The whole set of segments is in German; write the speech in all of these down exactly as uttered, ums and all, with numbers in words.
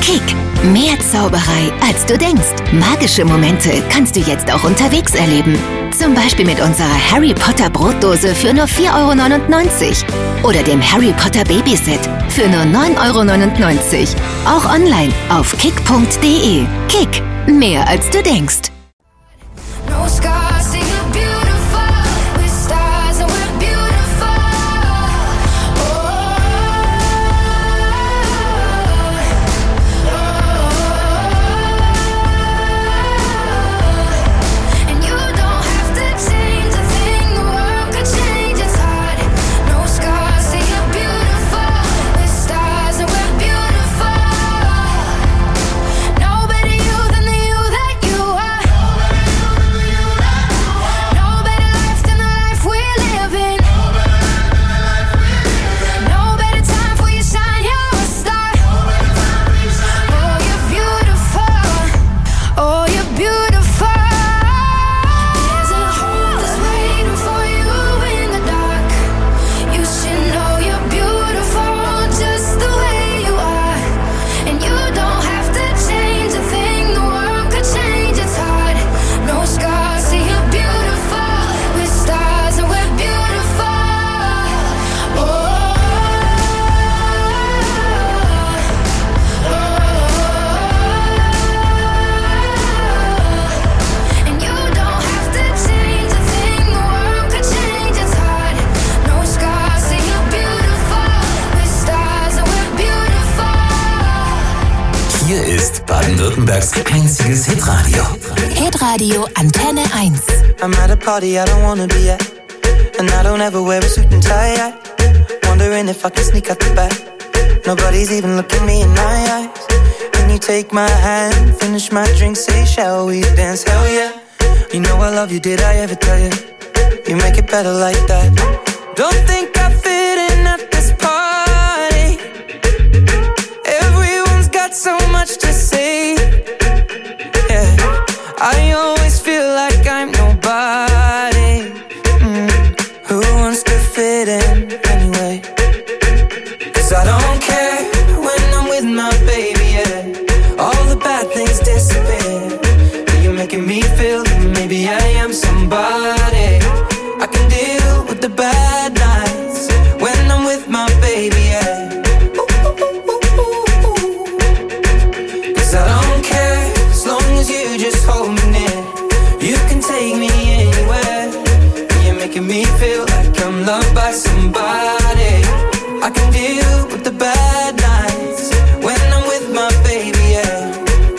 Kick. Mehr Zauberei, als du denkst. Magische Momente kannst du jetzt auch unterwegs erleben. Zum Beispiel mit unserer Harry Potter Brotdose für nur vier Euro neunundneunzig. Oder dem Harry Potter Babyset für nur neun Euro neunundneunzig. Auch online auf kick punkt de. Kick. Mehr als du denkst. Baden-Württembergs einziges Hitradio. Hitradio Antenne eins. I'm at a party I don't wanna be at, and I don't ever wear a suit and tie at. Wondering if I can sneak out the back. Nobody's even looking me in my eyes. When you take my hand, finish my drink, say shall we dance? Hell yeah. You know I love you, did I ever tell you? You make it better like that. Don't think I fit in at this party. Everyone's got so much to say. Yeah, I always feel like I'm nobody. Mm. Who wants to fit in anyway? Cause I don't care when I'm with my baby, yeah. All the bad things disappear. You're making me feel that maybe I am somebody. I can deal with the bad nights when I'm with my baby, yeah. Cause I don't care as long as you just hold me near. You can take me anywhere. You're making me feel like I'm loved by somebody. I can deal with the bad nights when I'm with my baby, yeah.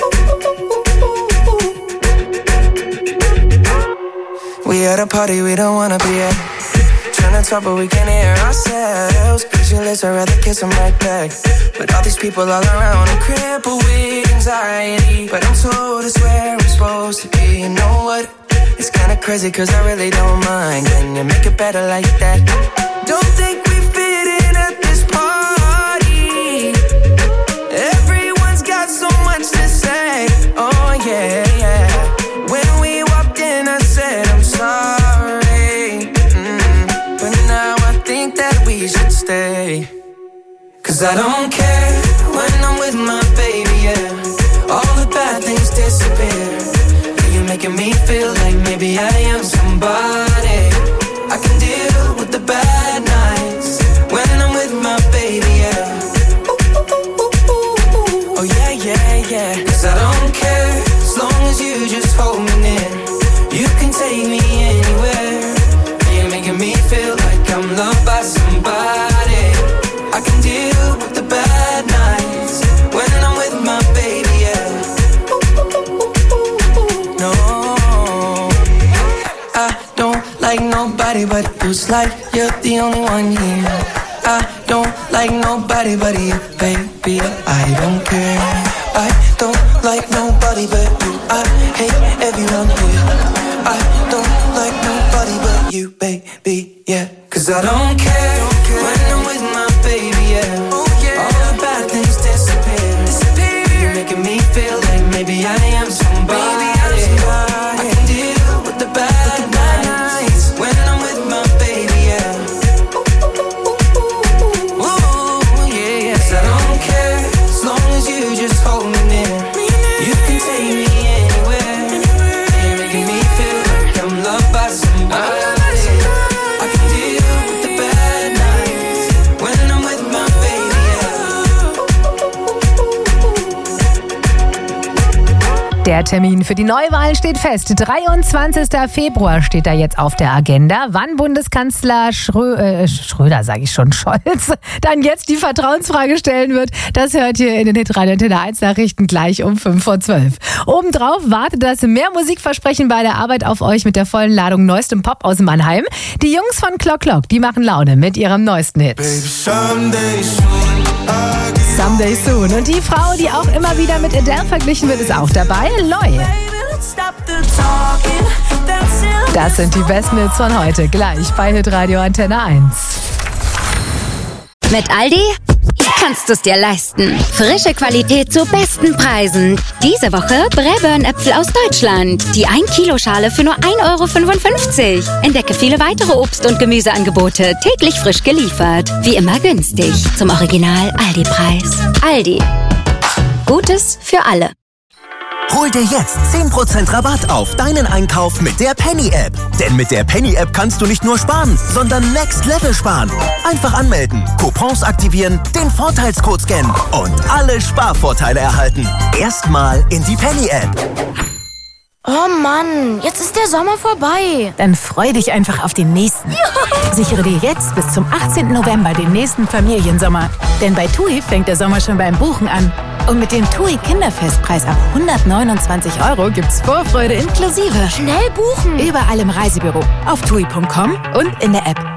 We at a party we don't wanna be at. Trying to talk but we can't hear ourselves. Pictureless, I'd rather kiss them right back. But all these people all around, I'm crippled with anxiety. But I'm told it's where I'm supposed to be. You know what? It's kinda crazy cause I really don't mind. Can you make it better like that? Don't think we fit in at this party. Everyone's got so much to say. Oh yeah, yeah. When we walked in I said I'm sorry, mm. But now I think that we should stay. Cause I don't care when I'm with my baby, yeah. All the bad things disappear. You're making me feel like maybe I am somebody. I can deal with the bad nights when I'm with my baby, yeah. Oh yeah, yeah, yeah. Cause I don't care as long as you just hold me near. You can take me anywhere. You're making me feel like I'm loved by somebody. I can deal with the bad nights when I'm with my baby, yeah. No, I don't like nobody but you. It's like you're the only one here. I don't like nobody but you, baby. I don't care. I don't like nobody but you. I hate everyone here. I don't like nobody but you, baby, yeah. Cause I don't care when I'm with my baby, yeah. All the bad things disappear. You're making me feel like maybe I am somebody. I can deal with the bad nights when I'm with my baby, yeah. Ooh, yeah, yeah. Cause I don't care as long as you just hold Der Termin für die Neuwahlen steht fest. dreiundzwanzigster Februar steht da jetzt auf der Agenda. Wann Bundeskanzler Schrö äh, Schröder, sage ich schon, Scholz, dann jetzt die Vertrauensfrage stellen wird, das hört ihr in den Hitradio Antenne eins Nachrichten gleich um fünf vor zwölf. Obendrauf wartet das mehr Musikversprechen bei der Arbeit auf euch mit der vollen Ladung neuestem Pop aus Mannheim. Die Jungs von Clock Clock, die machen Laune mit ihrem neuesten Hit. Someday Soon. Und die Frau, die auch immer wieder mit Adele verglichen wird, ist auch dabei, Loi. Das sind die besten Hits von heute, gleich bei Hitradio Antenne eins. Mit Aldi kannst du es dir leisten. Frische Qualität zu besten Preisen. Diese Woche Braeburn-Äpfel aus Deutschland. Die ein Kilo Schale für nur ein Euro fünfundfünfzig. Entdecke viele weitere Obst- und Gemüseangebote, täglich frisch geliefert. Wie immer günstig. Zum Original Aldi-Preis. Aldi. Gutes für alle. Hol dir jetzt zehn Prozent Rabatt auf deinen Einkauf mit der Penny-App. Denn mit der Penny-App kannst du nicht nur sparen, sondern Next Level sparen. Einfach anmelden, Coupons aktivieren, den Vorteilscode scannen und alle Sparvorteile erhalten. Erstmal in die Penny-App. Oh Mann, jetzt ist der Sommer vorbei. Dann freu dich einfach auf den nächsten. Ja. Sichere dir jetzt bis zum achtzehnten November den nächsten Familiensommer. Denn bei TUI fängt der Sommer schon beim Buchen an. Und mit dem TUI Kinderfestpreis ab hundertneunundzwanzig Euro gibt's Vorfreude inklusive. Schnell buchen! Überall im Reisebüro, auf tui punkt com und in der App.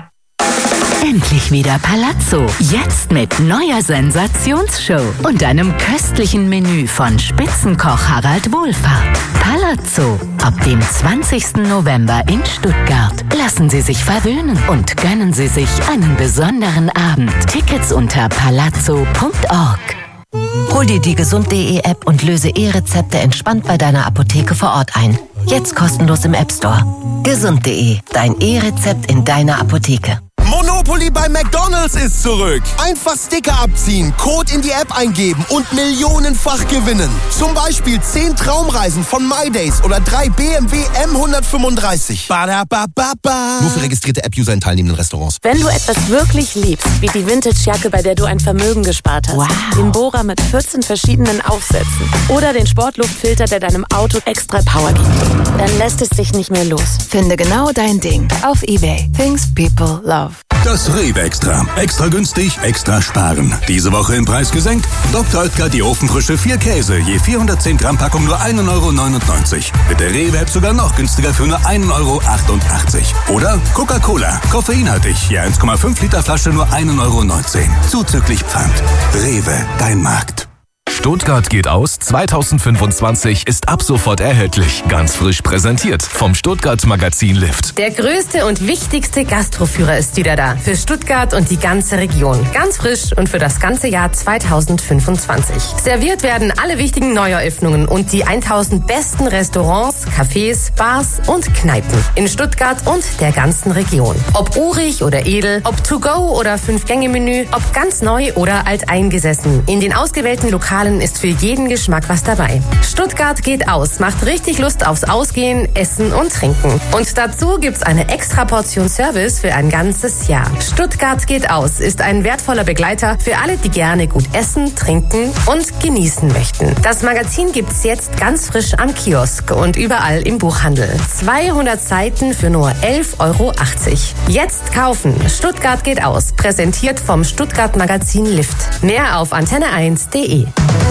Endlich wieder Palazzo. Jetzt mit neuer Sensationsshow und einem köstlichen Menü von Spitzenkoch Harald Wohlfahrt. Palazzo. Ab dem zwanzigsten November in Stuttgart. Lassen Sie sich verwöhnen und gönnen Sie sich einen besonderen Abend. Tickets unter palazzo punkt org. Hol dir die gesund punkt de App und löse E-Rezepte entspannt bei deiner Apotheke vor Ort ein. Jetzt kostenlos im App Store. gesund punkt de, dein E-Rezept in deiner Apotheke. Monopoly bei McDonald's ist zurück. Einfach Sticker abziehen, Code in die App eingeben und millionenfach gewinnen. Zum Beispiel zehn Traumreisen von MyDays oder drei B M W M hundertfünfunddreißig. Badabababa. Nur für registrierte App-User in teilnehmenden Restaurants. Wenn du etwas wirklich liebst, wie die Vintage-Jacke, bei der du ein Vermögen gespart hast, wow. Den Bohrer mit vierzehn verschiedenen Aufsätzen oder den Sportluftfilter, der deinem Auto extra Power gibt, dann lässt es sich nicht mehr los. Finde genau dein Ding auf eBay. Things people love. Das Rewe Extra. Extra günstig, extra sparen. Diese Woche im Preis gesenkt. Doktor Oetker die ofenfrische vier Käse. Je vierhundertzehn Gramm Packung nur ein Euro neunundneunzig. Mit der Rewe-App sogar noch günstiger für nur ein Euro achtundachtzig. Oder Coca-Cola. Koffeinhaltig. Je eins Komma fünf Liter Flasche nur ein Euro neunzehn. Zuzüglich Pfand. Rewe, dein Markt. Stuttgart geht aus zweitausendfünfundzwanzig ist ab sofort erhältlich. Ganz frisch präsentiert vom Stuttgart Magazin Lift. Der größte und wichtigste Gastroführer ist wieder da. Für Stuttgart und die ganze Region. Ganz frisch und für das ganze Jahr zweitausendfünfundzwanzig. Serviert werden alle wichtigen Neueröffnungen und die tausend besten Restaurants, Cafés, Bars und Kneipen. In Stuttgart und der ganzen Region. Ob urig oder edel, ob To-Go oder Fünf-Gänge-Menü, ob ganz neu oder alteingesessen. In den ausgewählten Lokalen ist für jeden Geschmack was dabei. Stuttgart geht aus, macht richtig Lust aufs Ausgehen, Essen und Trinken. Und dazu gibt's eine extra Portion Service für ein ganzes Jahr. Stuttgart geht aus ist ein wertvoller Begleiter für alle, die gerne gut essen, trinken und genießen möchten. Das Magazin gibt's jetzt ganz frisch am Kiosk und überall im Buchhandel. zweihundert Seiten für nur elf Euro achtzig. Jetzt kaufen. Stuttgart geht aus. Präsentiert vom Stuttgart Magazin Lift. Mehr auf antenne eins punkt de.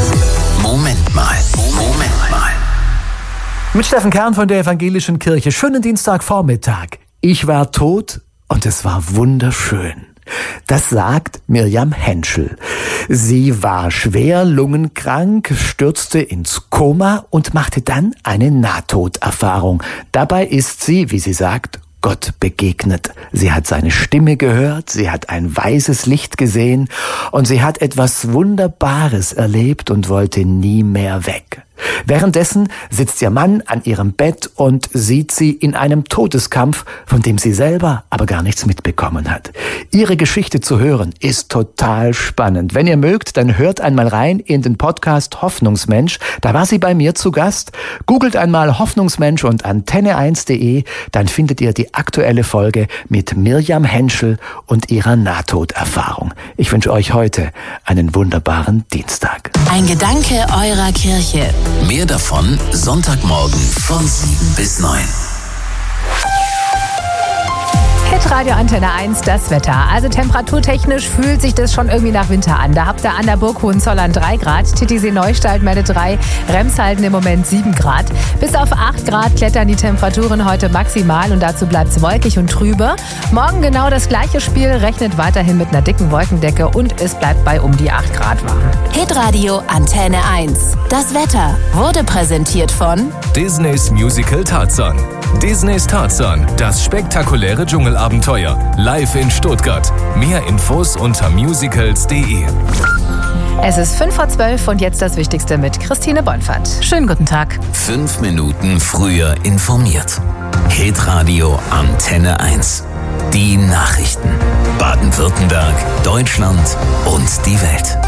Moment mal, Moment mal. Mit Steffen Kern von der Evangelischen Kirche. Schönen Dienstagvormittag. Ich war tot und es war wunderschön. Das sagt Mirjam Henschel. Sie war schwer lungenkrank, stürzte ins Koma und machte dann eine Nahtoderfahrung. Dabei ist sie, wie sie sagt, Gott begegnet. Sie hat seine Stimme gehört, sie hat ein weißes Licht gesehen und sie hat etwas Wunderbares erlebt und wollte nie mehr weg. Währenddessen sitzt ihr Mann an ihrem Bett und sieht sie in einem Todeskampf, von dem sie selber aber gar nichts mitbekommen hat. Ihre Geschichte zu hören ist total spannend. Wenn ihr mögt, dann hört einmal rein in den Podcast Hoffnungsmensch. Da war sie bei mir zu Gast. Googelt einmal Hoffnungsmensch und antenne eins punkt de, dann findet ihr die aktuelle Folge mit Mirjam Henschel und ihrer Nahtoderfahrung. Ich wünsche euch heute einen wunderbaren Dienstag. Ein Gedanke eurer Kirche. Mehr davon Sonntagmorgen von sieben bis neun. Hitradio Antenne eins, das Wetter. Also temperaturtechnisch fühlt sich das schon irgendwie nach Winter an. Da habt ihr an der Burg Hohenzollern drei Grad, Titisee Neustadt Mette drei, Remshalden im Moment sieben Grad. Bis auf acht Grad klettern die Temperaturen heute maximal und dazu bleibt es wolkig und trübe. Morgen genau das gleiche Spiel, rechnet weiterhin mit einer dicken Wolkendecke und es bleibt bei um die acht Grad warm. Hitradio Antenne eins. Das Wetter wurde präsentiert von Disneys Musical Tarzan. Disneys Tarzan, das spektakuläre Dschungelabenteuer. Live in Stuttgart. Mehr Infos unter musicals punkt de. Es ist fünf vor zwölf und jetzt das Wichtigste mit Christine Bonfert. Schönen guten Tag. Fünf Minuten früher informiert. Hitradio Antenne eins. Die Nachrichten. Baden-Württemberg, Deutschland und die Welt.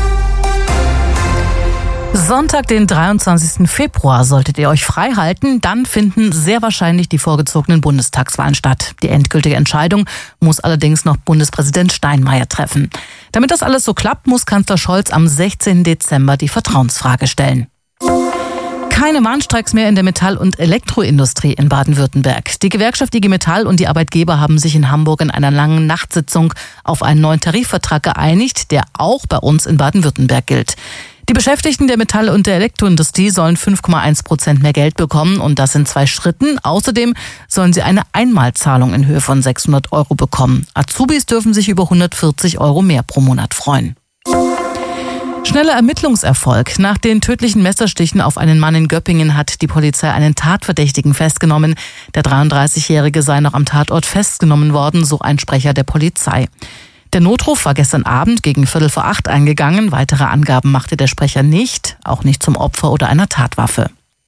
Sonntag, den dreiundzwanzigsten Februar, solltet ihr euch frei halten, dann finden sehr wahrscheinlich die vorgezogenen Bundestagswahlen statt. Die endgültige Entscheidung muss allerdings noch Bundespräsident Steinmeier treffen. Damit das alles so klappt, muss Kanzler Scholz am sechzehnten Dezember die Vertrauensfrage stellen. Keine Warnstreiks mehr in der Metall- und Elektroindustrie in Baden-Württemberg. Die Gewerkschaft I G Metall und die Arbeitgeber haben sich in Hamburg in einer langen Nachtsitzung auf einen neuen Tarifvertrag geeinigt, der auch bei uns in Baden-Württemberg gilt. Die Beschäftigten der Metall- und der Elektroindustrie sollen fünf Komma eins Prozent mehr Geld bekommen und das in zwei Schritten. Außerdem sollen sie eine Einmalzahlung in Höhe von sechshundert Euro bekommen. Azubis dürfen sich über hundertvierzig Euro mehr pro Monat freuen. Schneller Ermittlungserfolg. Nach den tödlichen Messerstichen auf einen Mann in Göppingen hat die Polizei einen Tatverdächtigen festgenommen. Der dreiunddreißigjährige sei noch am Tatort festgenommen worden, so ein Sprecher der Polizei. Der Notruf war gestern Abend gegen Viertel vor acht eingegangen. Weitere Angaben machte der Sprecher nicht, auch nicht zum Opfer oder einer Tatwaffe.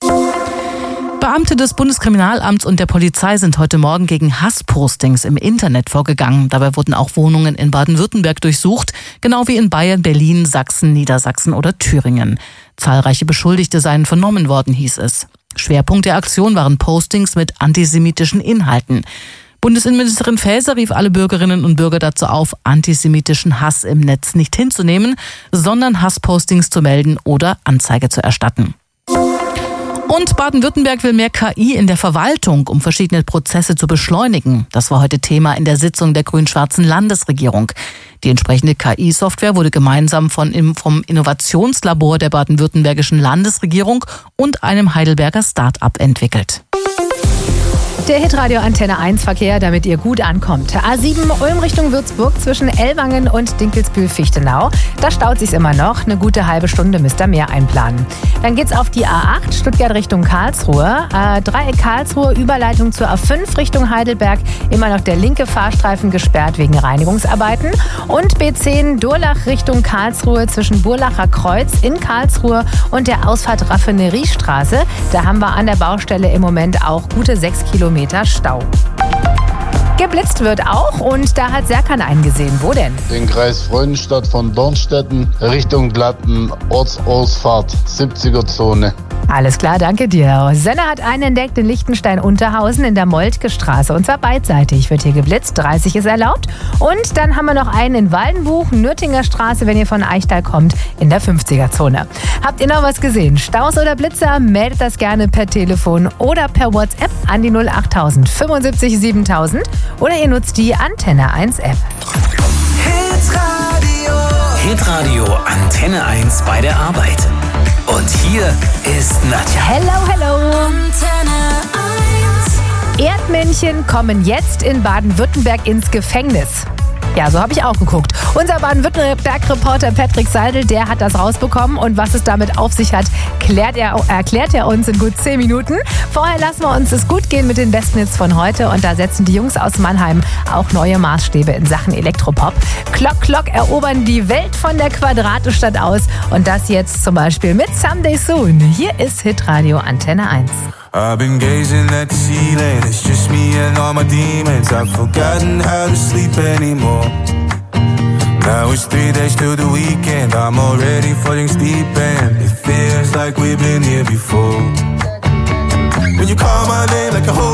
Beamte des Bundeskriminalamts und der Polizei sind heute Morgen gegen Hasspostings im Internet vorgegangen. Dabei wurden auch Wohnungen in Baden-Württemberg durchsucht, genau wie in Bayern, Berlin, Sachsen, Niedersachsen oder Thüringen. Zahlreiche Beschuldigte seien vernommen worden, hieß es. Schwerpunkt der Aktion waren Postings mit antisemitischen Inhalten. Bundesinnenministerin Faeser rief alle Bürgerinnen und Bürger dazu auf, antisemitischen Hass im Netz nicht hinzunehmen, sondern Hasspostings zu melden oder Anzeige zu erstatten. Und Baden-Württemberg will mehr K I in der Verwaltung, um verschiedene Prozesse zu beschleunigen. Das war heute Thema in der Sitzung der grün-schwarzen Landesregierung. Die entsprechende K I-Software wurde gemeinsam von, vom Innovationslabor der baden-württembergischen Landesregierung und einem Heidelberger Start-up entwickelt. Der Hitradio Antenne eins Verkehr, damit ihr gut ankommt. A sieben Ulm Richtung Würzburg zwischen Ellwangen und Dinkelsbühl-Fichtenau. Da staut sich's immer noch. Eine gute halbe Stunde müsst ihr mehr einplanen. Dann geht's auf die A acht Stuttgart Richtung Karlsruhe. A Dreieck Karlsruhe, Überleitung zur A fünf Richtung Heidelberg. Immer noch der linke Fahrstreifen gesperrt wegen Reinigungsarbeiten. Und B zehn Durlach Richtung Karlsruhe zwischen Burlacher Kreuz in Karlsruhe und der Ausfahrt Raffineriestraße. Da haben wir an der Baustelle im Moment auch gute sechs Kilometer Stau. Geblitzt wird auch und da hat Serkan eingesehen. Wo denn? Den Kreis Freudenstadt von Dornstetten Richtung Glatten, Ortsausfahrt, siebziger Zone. Alles klar, danke dir. Senna hat einen entdeckt in Lichtenstein-Unterhausen in der Moltke Straße. Und zwar beidseitig wird hier geblitzt, dreißig ist erlaubt. Und dann haben wir noch einen in Waldenbuch, Nürtinger Straße, wenn ihr von Eichtal kommt, in der fünfziger Zone. Habt ihr noch was gesehen? Staus oder Blitzer? Meldet das gerne per Telefon oder per WhatsApp an die null acht tausend fünfundsiebzig siebentausend oder ihr nutzt die Antenne eins App. Hitradio. Hitradio Antenne eins bei der Arbeit. Und hier ist Nadja. Hello, hello. Antenne eins. Erdmännchen kommen jetzt in Baden-Württemberg ins Gefängnis. Ja, so habe ich auch geguckt. Unser Baden-Württemberg-Reporter Patrick Seidel, der hat das rausbekommen. Und was es damit auf sich hat, klärt er, erklärt er uns in gut zehn Minuten. Vorher lassen wir uns es gut gehen mit den besten Hits von heute. Und da setzen die Jungs aus Mannheim auch neue Maßstäbe in Sachen Elektropop. Klock, Klock erobern die Welt von der Quadratestadt aus. Und das jetzt zum Beispiel mit Someday Soon. Hier ist Hitradio Antenne eins. I've been gazing at the ceiling, it's just me and all my demons. I've forgotten how to sleep anymore. Now it's three days till the weekend, I'm already falling deep and it feels like we've been here before. When you call my name like a whole